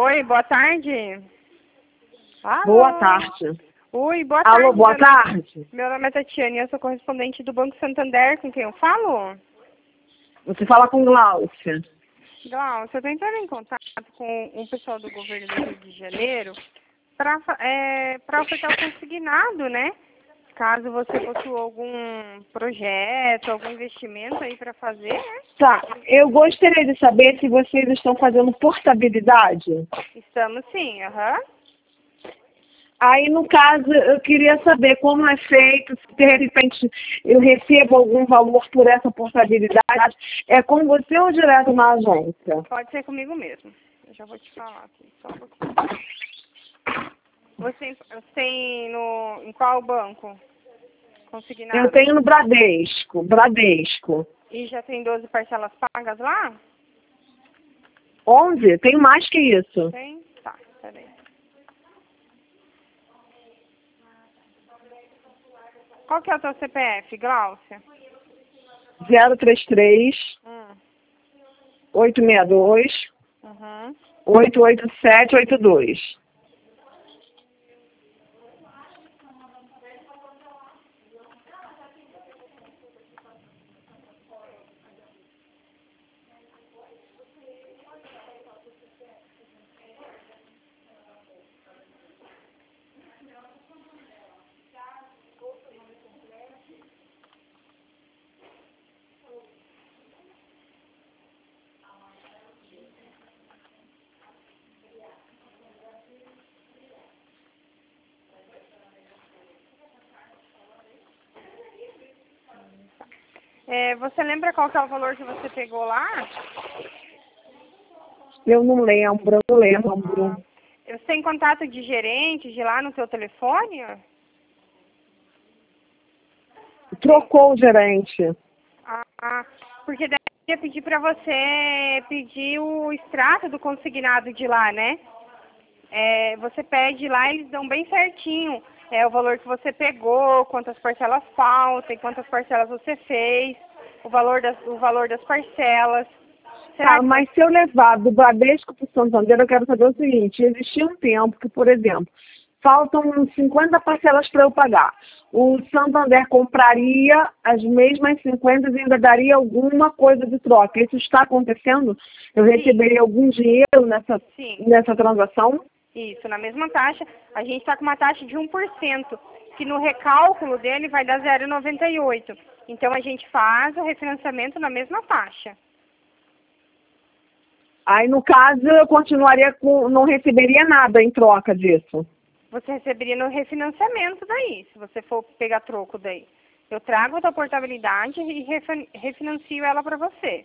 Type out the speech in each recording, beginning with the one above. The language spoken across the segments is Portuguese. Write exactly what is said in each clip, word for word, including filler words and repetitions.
Oi, boa tarde. Alô? Boa tarde. Oi, boa tarde. Alô, boa meu tarde. Nome, meu nome é Tatiane, eu sou correspondente do Banco Santander, com quem eu falo? Você fala com Glaucia. Glaucia, eu estou entrando em contato com o pessoal do governo do Rio de Janeiro para é, para ofertar o consignado, né? Caso você possua algum projeto, algum investimento aí para fazer, né? Tá, eu gostaria de saber se vocês estão fazendo portabilidade. Estamos sim, aham. Aí, no caso, eu queria saber como é feito, se de repente eu recebo algum valor por essa portabilidade. É com você ou direto na agência? Pode ser comigo mesmo. Eu já vou te falar aqui, só um pouquinho. Você tem no, em qual banco? Consignado? Eu tenho no Bradesco, Bradesco. E já tem doze parcelas pagas lá? onze? Tenho mais que isso. Tem? Tá, peraí. Qual que é o teu C P F, Glaucia? zero três três, Hum. oito seis dois, Uhum. oito oito sete oito dois. É, você lembra qual que é o valor que você pegou lá? Eu não lembro, eu não lembro. Você tem contato de gerente de lá no seu telefone? Trocou o gerente. Ah, porque daí eu ia pedir para você pedir o extrato do consignado de lá, né? É, você pede lá, eles dão bem certinho é, o valor que você pegou, quantas parcelas faltam, quantas parcelas você fez, o valor das, o valor das parcelas. Será Tá, que mas se eu levar do Bradesco para o Santander, eu quero saber o seguinte, existia um tempo que, por exemplo, faltam cinquenta parcelas para eu pagar. O Santander compraria as mesmas cinquenta e ainda daria alguma coisa de troca. Isso está acontecendo? Eu receberia algum dinheiro nessa, Sim. nessa transação? Isso, na mesma taxa, a gente está com uma taxa de um por cento, que no recálculo dele vai dar zero vírgula noventa e oito. Então a gente faz o refinanciamento na mesma taxa. Aí, no caso, eu continuaria com, não receberia nada em troca disso. Você receberia no refinanciamento daí, se você for pegar troco daí. Eu trago a tua portabilidade e refin- refinancio ela para você.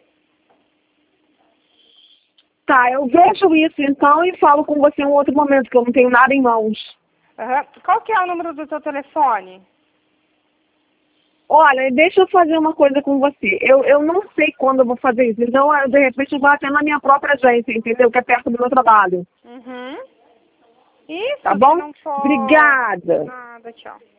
Tá, eu vejo isso então e falo com você em um outro momento, que eu não tenho nada em mãos. Uhum. Qual que é o número do teu telefone? Olha, deixa eu fazer uma coisa com você. Eu, eu não sei quando eu vou fazer isso. Então, eu, de repente, eu vou até na minha própria agência, entendeu? Que é perto do meu trabalho. Uhum. Isso, Tá se bom? não for... Obrigada. Nada, tchau.